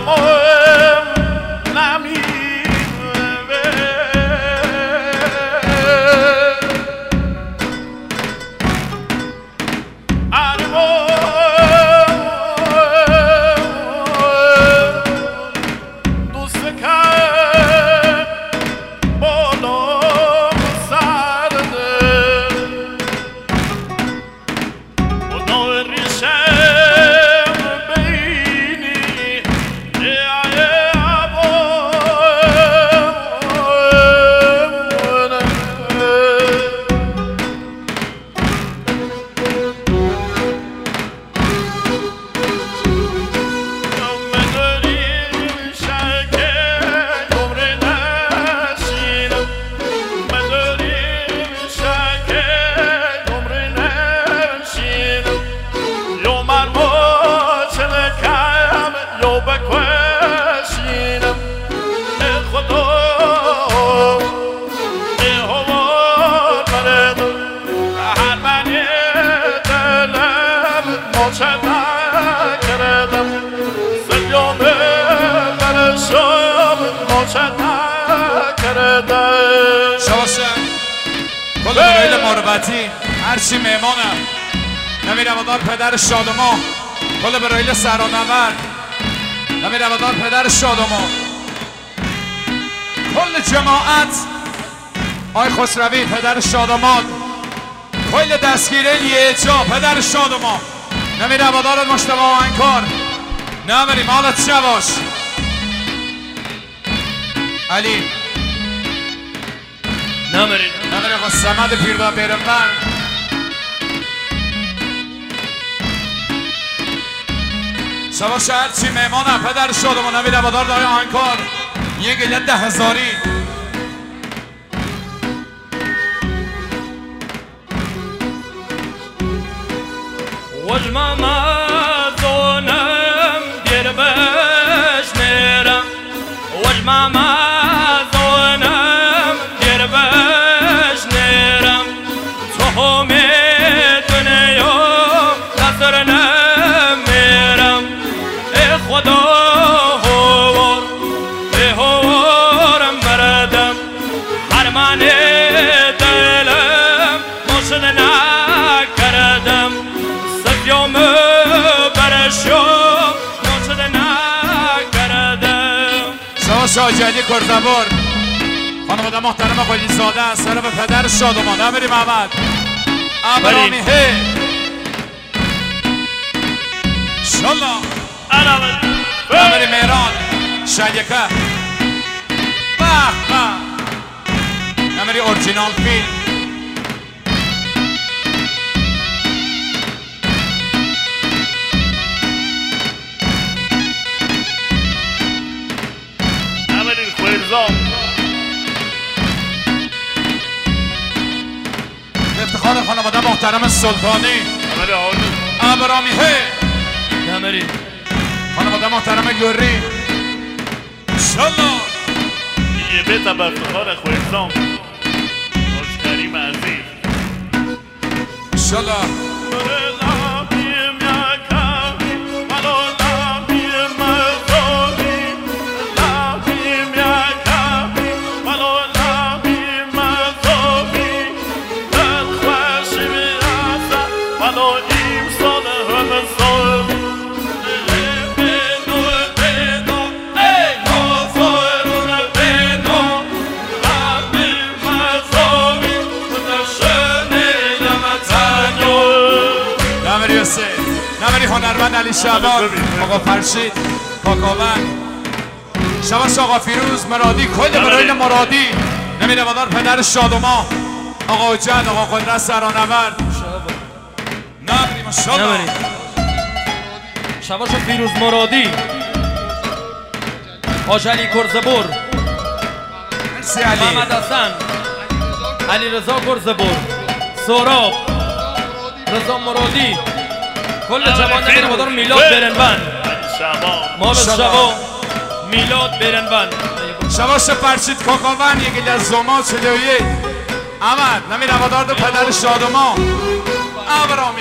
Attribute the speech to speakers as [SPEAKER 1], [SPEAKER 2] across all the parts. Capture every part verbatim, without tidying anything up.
[SPEAKER 1] کل برایل مروتی هرچی مهمانم نمی روادار پدر شادما کل برایل سرانورد نمی روادار پدر شادما کل جماعت آی خسروی پدر شادمان کل دستگیره یه جا پدر شادما نمی روادار مشتبه آهنگکار نمیریم حالت شواش علی
[SPEAKER 2] نمیریم
[SPEAKER 1] نمیریم خود سمد پیردا بیرم من شواش هرچی مهمانم پدر شادمان نمی روادار دای آهنگکار یه گله ده هزاری
[SPEAKER 2] وجمه مزونم دیر بش نیرم وجمه مزونم دیر بش نیرم تو همی دنیا نظر نمیرم ای خدا هوار ای هوارم بردم هر من دلم مشن نکردم سفیام برشم مشن نکردم
[SPEAKER 1] شما شاجلی کرزبور خانواده محترم قلی زاده از طرف پدر شادمان نمیریم احمد ابرامی هی شالله نمیریم ایران شلیکه به به نمیری اورجینال فیلم
[SPEAKER 2] نمیریم خویرزام
[SPEAKER 1] افتخار خانواده محترم سلطانی ابرامی هی
[SPEAKER 2] نمیریم
[SPEAKER 1] خانواده محترم گوری انشالله
[SPEAKER 2] یه بیت با افتخار خویرزام خوش کریم عزیز
[SPEAKER 1] انشالله نمیری هنرمند علی شعبان آقا فرشید کاکاوند شواش آقا فیروز مرادی کل برایل مرادی نمیره بادار پدر شادما آقا جد آقا قدرت سرانورد نمیریم انشالله
[SPEAKER 2] شواش فیروز مرادی حاج علی کرزبور
[SPEAKER 1] مرسی علی
[SPEAKER 2] محمد حسن علی رضا کرزبور سهراب رضا مرادی کل جوان نمیره بادار میلاد برنبند مال شبا میلاد برنبند
[SPEAKER 1] شواش فرشید کاکاوند یکی از زما چلویه احمد نمیره بادار دو پدر شادما ابرامی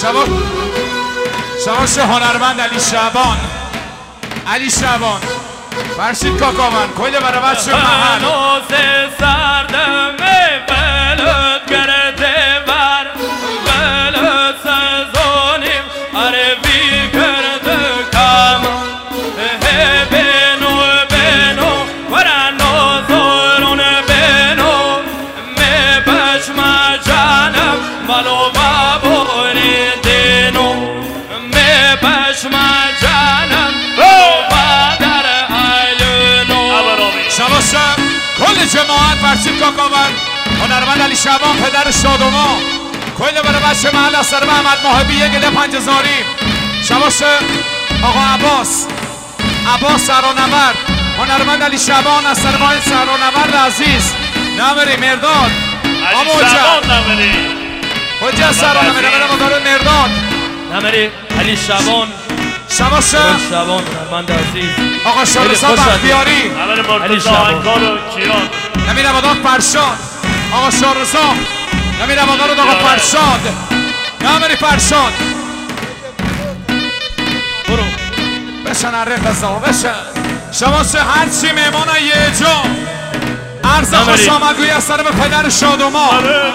[SPEAKER 1] شبا شباش هنرمند علی شعبان علی شعبان فرشید کاکاون کل برای بچه محل
[SPEAKER 3] نوز سردم بلد کرده بر بلد سزانیم عربی کرده کم بینو بینو ورنو زورون بینو می بشم جانم ولو بابوری دینو می بشم جانم
[SPEAKER 1] شباشم کل جماعت فرشید کاکاون هنرمند علی شعبان پدر شادوما کل برای بچه محل از سر محمد محبی یک گله پنجزاری شباشم آقا عباس عباس سرانورد هنرمند علی شعبان از سر محل سرانورد عزیز نمری مرداد
[SPEAKER 2] علی شعبان نمری
[SPEAKER 1] حجه سرانورد مدار مرداد
[SPEAKER 3] نمری علی شعبان
[SPEAKER 1] شباشم
[SPEAKER 3] شعبان هنرمند عزیز
[SPEAKER 1] آقا شارزا بختیاری
[SPEAKER 2] نمری مرتضا انکار و کیران
[SPEAKER 1] نمی نوادار فرشاد آقا شارزا نمی نوادار آقا فرشاد نمری فرشاد
[SPEAKER 3] برو
[SPEAKER 1] بشن عرف ازا بشن شباشه هرچی میمان یه جا عرض خوش آمدگوی از سر به پدر شادوما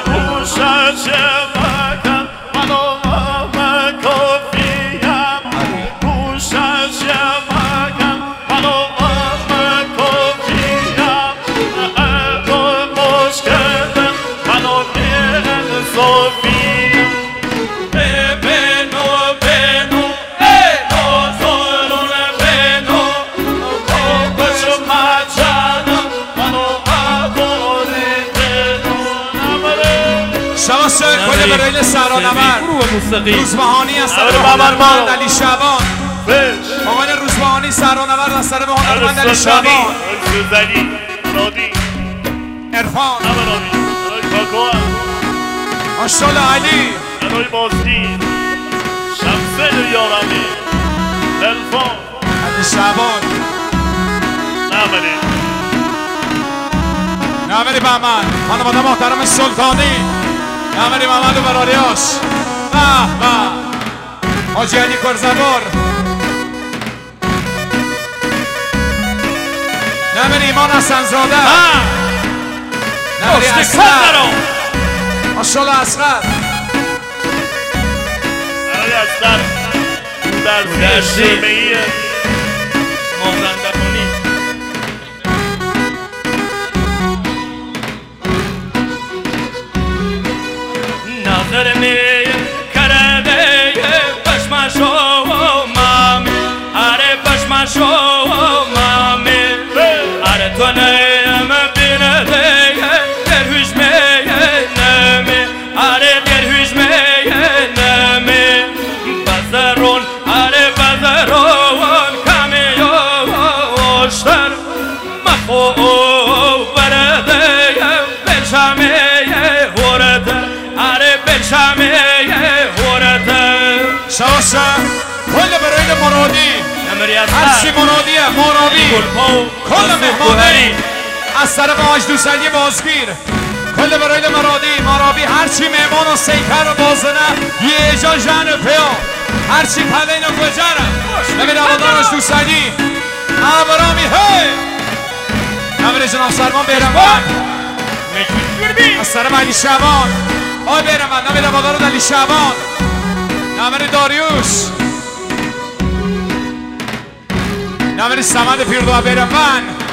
[SPEAKER 1] کل برایل سرانورد روزبهانی از سر به هنرمند علی شعبان آقای روزبهانی سرانورد از سر به هنرمند علی شعبان عرفان آشال علی علی شعبان نمری بهمن خانواده محترم سلطانی نمری محمد و براریاش به به حاجی علی کرزبار نمری ایمان حسنزاده نمری اصغر ماشاءالله اصغر
[SPEAKER 2] نمری اصغر در شرمه‌ای
[SPEAKER 3] مازندرانی نظر می کرده بشمشو مامی اره بشمشو مامی اره تو نیم بینده درهوش می نمی اره درهوش می نمی بزرون اره بزرون کمی اوشتر مخو برده بشمی ورده اره بشمی ورده
[SPEAKER 1] شباشم کل برایل مرادی هرچی مرادیه مرابی کل مهمانه از طرف آج دوسنگی بازگیر کل برایل مرادی مرابی هرچی مهمان و سیکر و بازنه یه جا جن پیا هرچی پلین و گجره نمیر عوادار آج دوسنگی عبرامی هی نمیر جناب سرمان بیرمون از طرف علی شعبان آی بیرمون نمیر عوادار علی شعبان نمیر داریوش نمیر سمند پیردو بیرمون